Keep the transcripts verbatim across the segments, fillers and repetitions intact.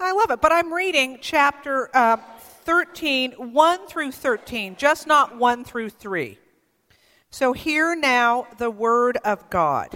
I love it. But I'm reading chapter uh, thirteen, one through thirteen, just not one through three. So hear now the word of God.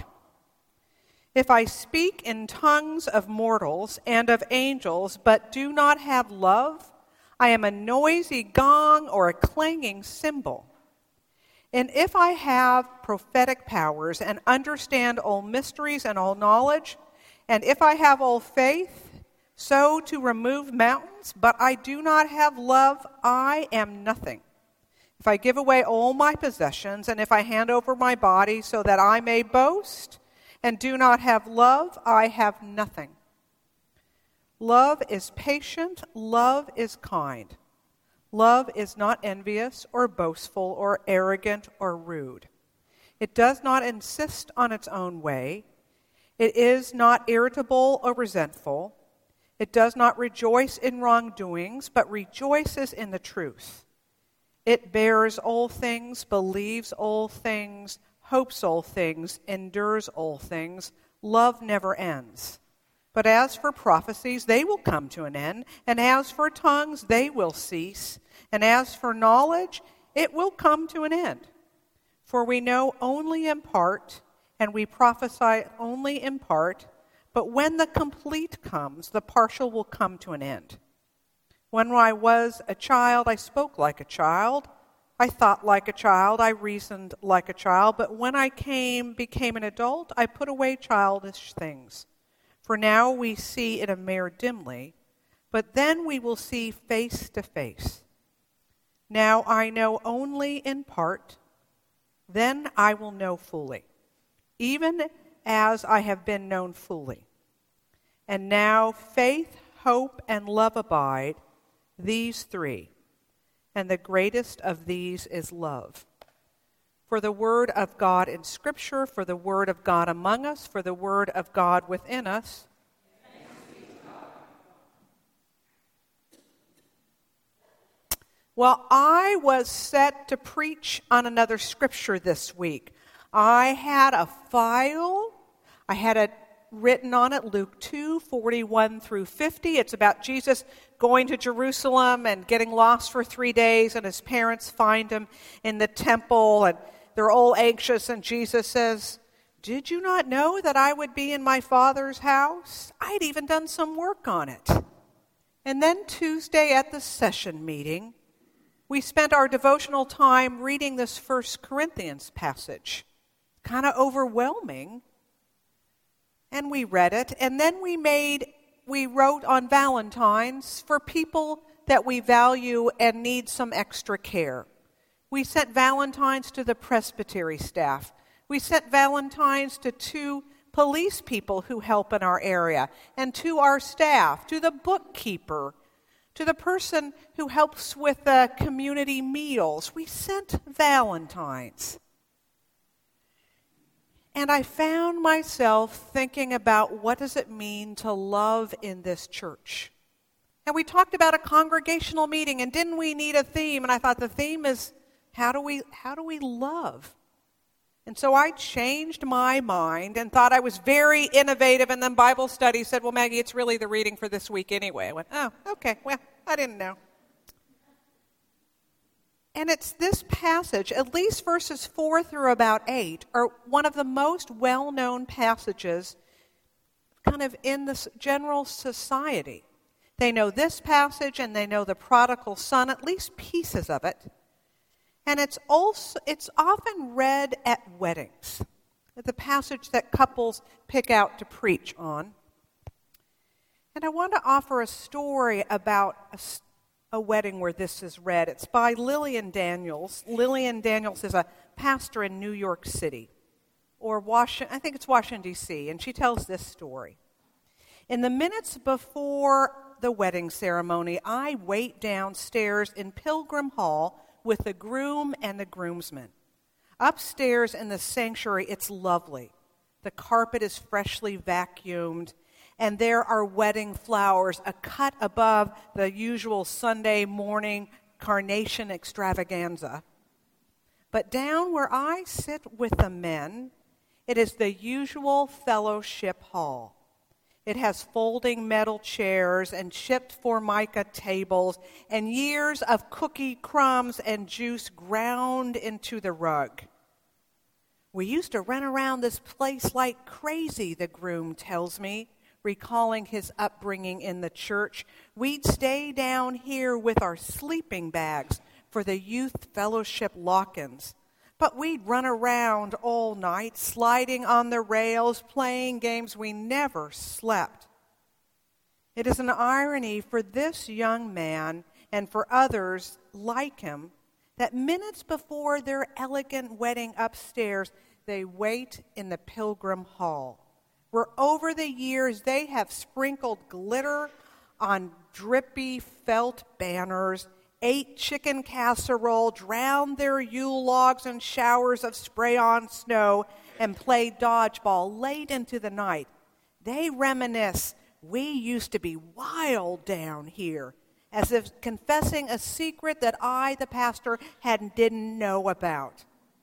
If I speak in tongues of mortals and of angels, but do not have love, I am a noisy gong or a clanging cymbal. And if I have prophetic powers and understand all mysteries and all knowledge, and if I have all faith, so to remove mountains, but I do not have love, I am nothing. If I give away all my possessions, and if I hand over my body so that I may boast, and do not have love, I have nothing. Love is patient, love is kind. Love is not envious or boastful or arrogant or rude. It does not insist on its own way. It is not irritable or resentful. It does not rejoice in wrongdoings, but rejoices in the truth. It bears all things, believes all things, hopes all things, endures all things. Love never ends. But as for prophecies, they will come to an end, and as for tongues, they will cease, and as for knowledge, it will come to an end. For we know only in part, and we prophesy only in part, but when the complete comes, the partial will come to an end. When I was a child, I spoke like a child. I thought like a child, I reasoned like a child, but when I came, became an adult, I put away childish things. For now we see in a mirror dimly, but then we will see face to face. Now I know only in part, then I will know fully, even as I have been known fully. And now faith, hope, and love abide, these three. And the greatest of these is love. For the word of God in Scripture, for the word of God among us, for the word of God within us. Well, I was set to preach on another Scripture this week. I had a file. I had it written on it, Luke two, forty-one through fifty. It's about Jesus going to Jerusalem and getting lost for three days, and his parents find him in the temple, and they're all anxious, and Jesus says, "Did you not know that I would be in my Father's house? I'd even done some work on it." And then Tuesday at the session meeting, we spent our devotional time reading this First Corinthians passage. Kind of overwhelming. And we read it, and then we made, we wrote on Valentine's for people that we value and need some extra care. We sent Valentines to the presbytery staff. We sent Valentines to two police people who help in our area, and to our staff, to the bookkeeper, to the person who helps with the community meals. We sent Valentines. And I found myself thinking about what does it mean to love in this church. And we talked about a congregational meeting, and didn't we need a theme? And I thought the theme is how do we how do we love? And so I changed my mind and thought I was very innovative, and then Bible study said, well, Maggie, it's really the reading for this week anyway. I went, oh, okay, well, I didn't know. And it's this passage, at least verses four through about eight, are one of the most well-known passages kind of in the general society. They know this passage, and they know the prodigal son, at least pieces of it. And it's also it's often read at weddings, the passage that couples pick out to preach on. And I want to offer a story about a a wedding where this is read. It's by Lillian Daniels. Lillian Daniels is a pastor in New York City, or Washington, I think it's Washington, D C, and she tells this story. In the minutes before the wedding ceremony, I wait downstairs in Pilgrim Hall with the groom and the groomsmen. Upstairs in the sanctuary, it's lovely. The carpet is freshly vacuumed, and there are wedding flowers, a cut above the usual Sunday morning carnation extravaganza. But down where I sit with the men, it is the usual fellowship hall. It has folding metal chairs and chipped formica tables and years of cookie crumbs and juice ground into the rug. We used to run around this place like crazy, the groom tells me, recalling his upbringing in the church. We'd stay down here with our sleeping bags for the youth fellowship lock-ins. But we'd run around all night, sliding on the rails, playing games. We never slept. It is an irony for this young man and for others like him that minutes before their elegant wedding upstairs, they wait in the Pilgrim Hall, where over the years they have sprinkled glitter on drippy felt banners, ate chicken casserole, drowned their Yule logs in showers of spray-on snow, and played dodgeball late into the night. They reminisce, we used to be wild down here, as if confessing a secret that I, the pastor, had didn't know about.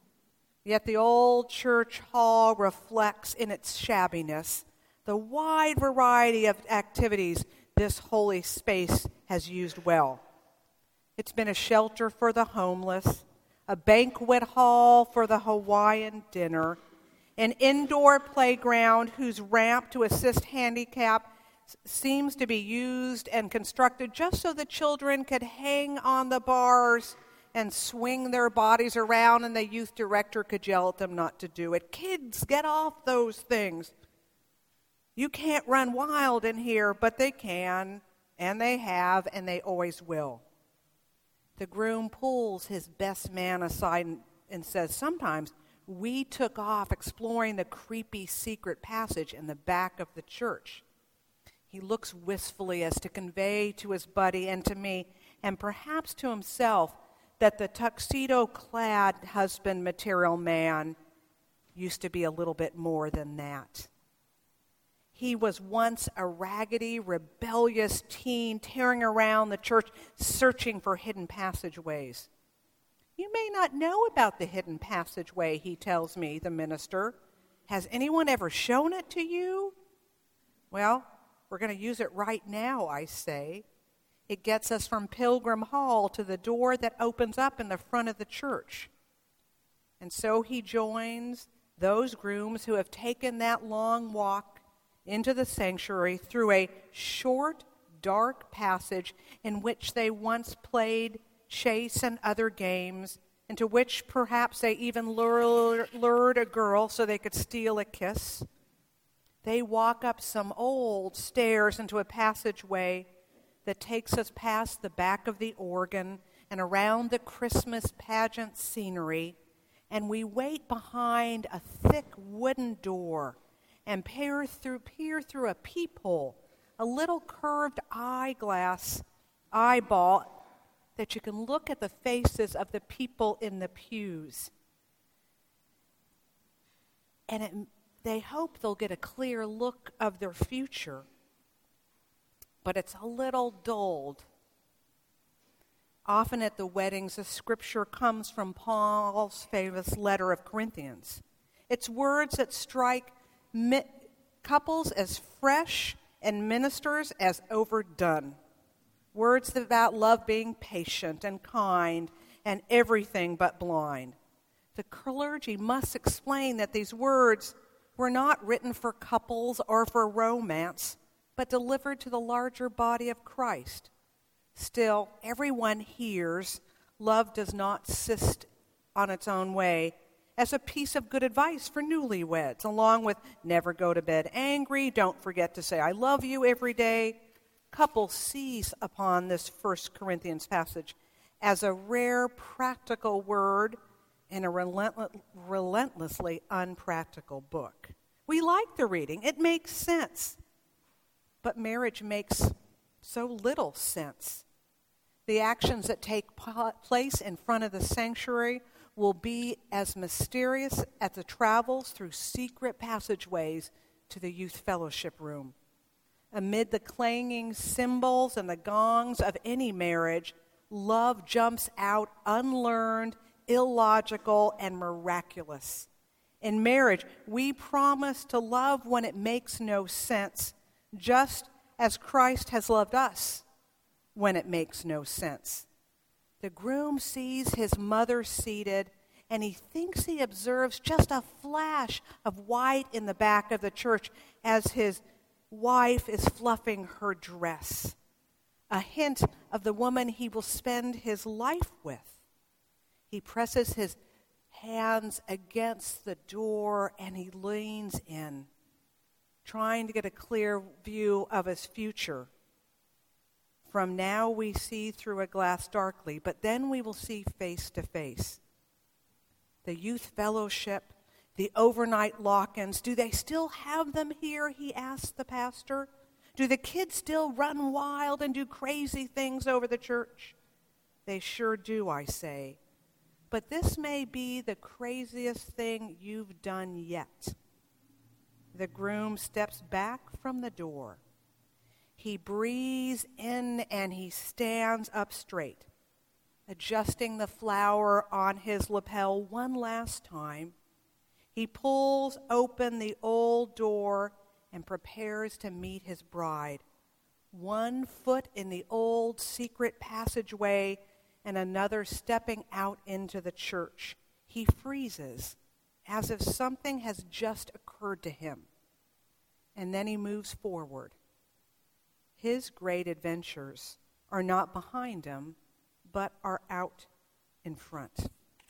Yet the old church hall reflects in its shabbiness the wide variety of activities this holy space has used well. It's been a shelter for the homeless, a banquet hall for the Hawaiian dinner, an indoor playground whose ramp to assist handicap seems to be used and constructed just so the children could hang on the bars and swing their bodies around, and the youth director could yell at them not to do it. Kids, get off those things. You can't run wild in here, but they can, and they have, and they always will. The groom pulls his best man aside and, and says, sometimes we took off exploring the creepy secret passage in the back of the church. He looks wistfully as to convey to his buddy and to me, and perhaps to himself, that the tuxedo-clad husband material man used to be a little bit more than that. He was once a raggedy, rebellious teen tearing around the church, searching for hidden passageways. You may not know about the hidden passageway, he tells me, the minister. Has anyone ever shown it to you? Well, we're going to use it right now, I say. It gets us from Pilgrim Hall to the door that opens up in the front of the church. And so he joins those grooms who have taken that long walk into the sanctuary through a short, dark passage in which they once played chase and other games, into which perhaps they even lured, lured a girl so they could steal a kiss. They walk up some old stairs into a passageway that takes us past the back of the organ and around the Christmas pageant scenery, and we wait behind a thick wooden door and peer through, peer through a peephole, a little curved eyeglass eyeball that you can look at the faces of the people in the pews. And it, they hope they'll get a clear look of their future. But it's a little dulled. Often at the weddings, a scripture comes from Paul's famous letter of Corinthians. It's words that strike mi- couples as fresh and ministers as overdone. Words about love being patient and kind and everything but blind. The clergy must explain that these words were not written for couples or for romance, but delivered to the larger body of Christ. Still, everyone hears love does not insist on its own way as a piece of good advice for newlyweds, along with never go to bed angry, don't forget to say I love you every day. Couples seize upon this First Corinthians passage as a rare practical word in a relentless, relentlessly unpractical book. We like the reading. It makes sense. But marriage makes so little sense. The actions that take place in front of the sanctuary will be as mysterious as the travels through secret passageways to the youth fellowship room. Amid the clanging cymbals and the gongs of any marriage, love jumps out unlearned, illogical, and miraculous. In marriage, we promise to love when it makes no sense, just as Christ has loved us when it makes no sense. The groom sees his mother seated, and he thinks he observes just a flash of white in the back of the church as his wife is fluffing her dress, a hint of the woman he will spend his life with. He presses his hands against the door and he leans in, trying to get a clear view of his future. From now we see through a glass darkly, but then we will see face to face. The youth fellowship, the overnight lock-ins, do they still have them here, he asked the pastor. Do the kids still run wild and do crazy things over the church? They sure do, I say. But this may be the craziest thing you've done yet. The groom steps back from the door. He breathes in and he stands up straight, adjusting the flower on his lapel one last time. He pulls open the old door and prepares to meet his bride, one foot in the old secret passageway and another stepping out into the church. He freezes, as if something has just occurred to him, and then he moves forward. His great adventures are not behind him, but are out in front.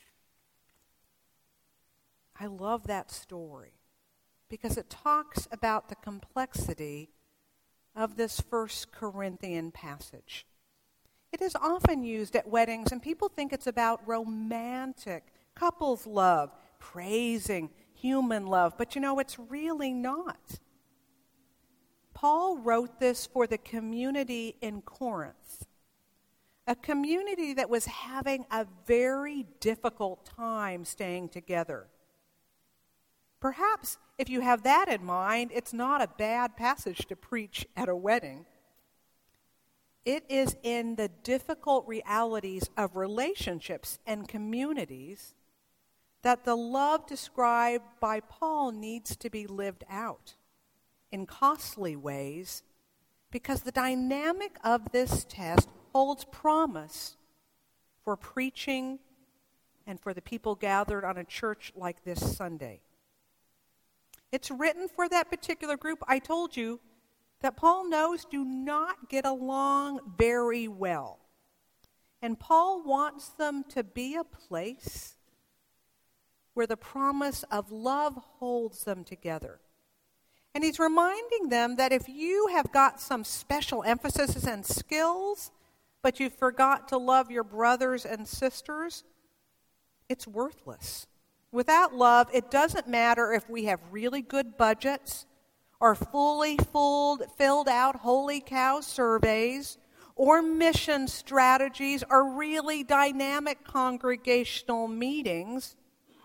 I love that story because it talks about the complexity of this First Corinthian passage. It is often used at weddings, and people think it's about romantic couples love, praising human love, but you know, it's really not. Paul wrote this for the community in Corinth, a community that was having a very difficult time staying together. Perhaps if you have that in mind, it's not a bad passage to preach at a wedding. It is in the difficult realities of relationships and communities that the love described by Paul needs to be lived out in costly ways, because the dynamic of this test holds promise for preaching and for the people gathered on a church like this Sunday. It's written for that particular group. I told you that Paul knows do not get along very well. And Paul wants them to be a place where the promise of love holds them together. And he's reminding them that if you have got some special emphasis and skills, but you forgot to love your brothers and sisters, it's worthless. Without love, it doesn't matter if we have really good budgets or fully filled, filled out holy cow surveys or mission strategies or really dynamic congregational meetings.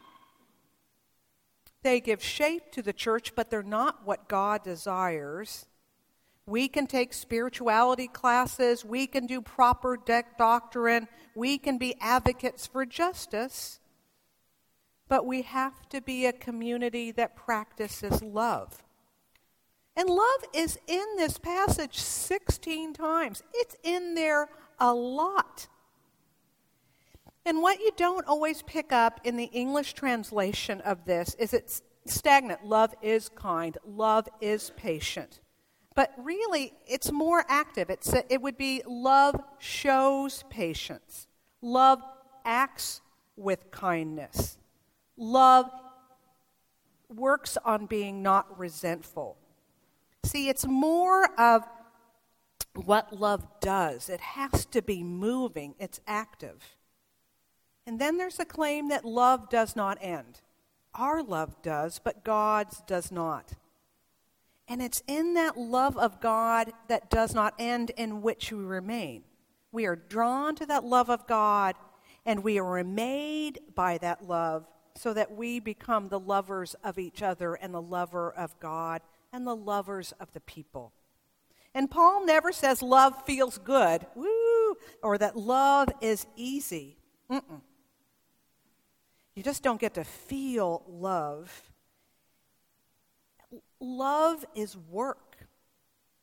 They give shape to the church, but they're not what God desires. We can take spirituality classes. We can do proper de- doctrine. We can be advocates for justice. But we have to be a community that practices love. And love is in this passage sixteen times. It's in there a lot. And what you don't always pick up in the English translation of this is it's stagnant. Love is kind. Love is patient. But really, it's more active. It's, it would be love shows patience. Love acts with kindness. Love works on being not resentful. See, it's more of what love does. It has to be moving. It's active. And then there's a claim that love does not end. Our love does, but God's does not. And it's in that love of God that does not end in which we remain. We are drawn to that love of God, and we are made by that love so that we become the lovers of each other and the lover of God and the lovers of the people. And Paul never says love feels good, woo, or that love is easy. Mm-mm. You just don't get to feel love. Love is work.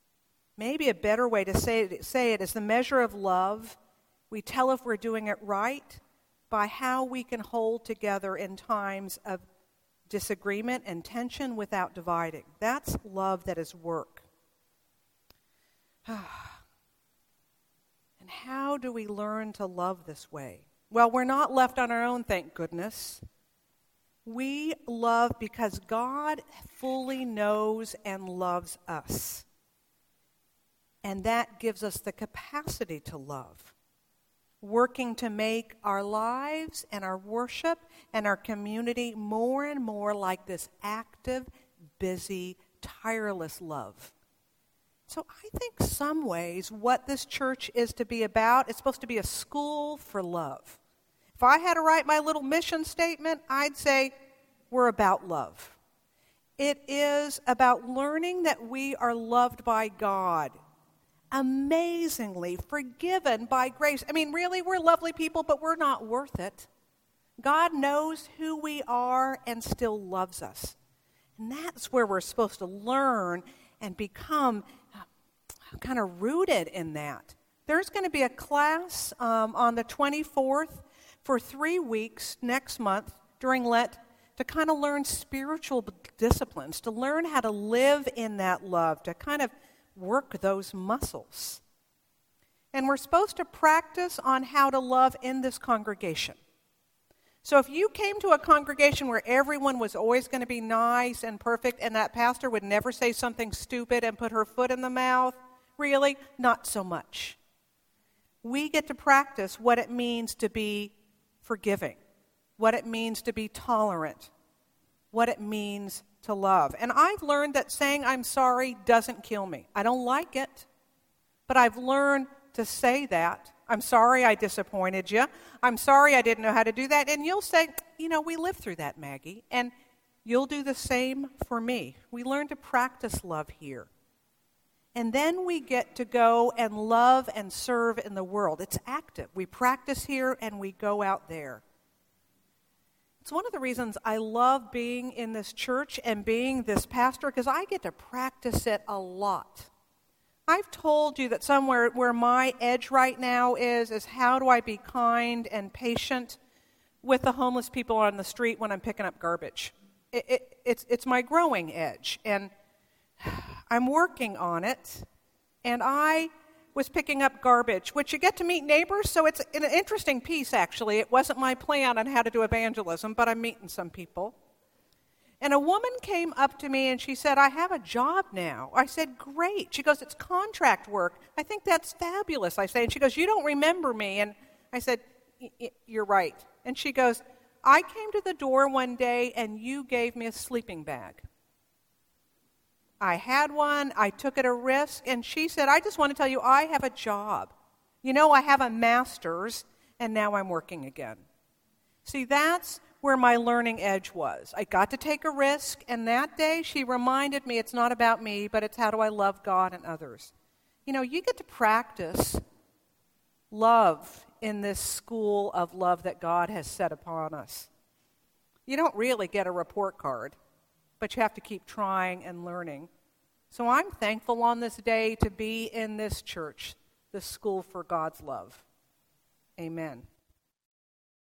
Maybe a better way to say it, say it is the measure of love. We tell if we're doing it right by how we can hold together in times of disagreement and tension without dividing. That's love that is work. And how do we learn to love this way? Well, we're not left on our own, thank goodness. We love because God fully knows and loves us. And that gives us the capacity to love, working to make our lives and our worship and our community more and more like this active, busy, tireless love. So I think some ways what this church is to be about, it's supposed to be a school for love. If I had to write my little mission statement, I'd say we're about love. It is about learning that we are loved by God, amazingly forgiven by grace. I mean, really, we're lovely people, but we're not worth it. God knows who we are and still loves us. And that's where we're supposed to learn and become uh, kind of rooted in that. There's going to be a class um, on the twenty-fourth for three weeks next month during Lent to kind of learn spiritual disciplines, to learn how to live in that love, to kind of work those muscles. And we're supposed to practice on how to love in this congregation. So if you came to a congregation where everyone was always going to be nice and perfect and that pastor would never say something stupid and put her foot in the mouth, really, not so much. We get to practice what it means to be forgiving, what it means to be tolerant, what it means to love. And I've learned that saying I'm sorry doesn't kill me. I don't like it, but I've learned to say that. I'm sorry I disappointed you. I'm sorry I didn't know how to do that. And you'll say, you know, we lived through that, Maggie. And you'll do the same for me. We learn to practice love here. And then we get to go and love and serve in the world. It's active. We practice here and we go out there. It's one of the reasons I love being in this church and being this pastor, because I get to practice it a lot. I've told you that somewhere where my edge right now is, is how do I be kind and patient with the homeless people on the street when I'm picking up garbage. It, it, it's, it's my growing edge, and I'm working on it. And I was picking up garbage, which you get to meet neighbors, so it's an interesting piece, actually. It wasn't my plan on how to do evangelism, but I'm meeting some people. And a woman came up to me and she said, I have a job now. I said, great. She goes, it's contract work. I think that's fabulous, I say. And she goes, you don't remember me. And I said, you're right. And she goes, I came to the door one day and you gave me a sleeping bag. I had one, I took it a risk, and she said, I just want to tell you, I have a job. You know, I have a master's, and now I'm working again. See, that's where my learning edge was. I got to take a risk, and that day she reminded me it's not about me, but it's how do I love God and others. You know, you get to practice love in this school of love that God has set upon us. You don't really get a report card, but you have to keep trying and learning. So I'm thankful on this day to be in this church, the school for God's love. Amen.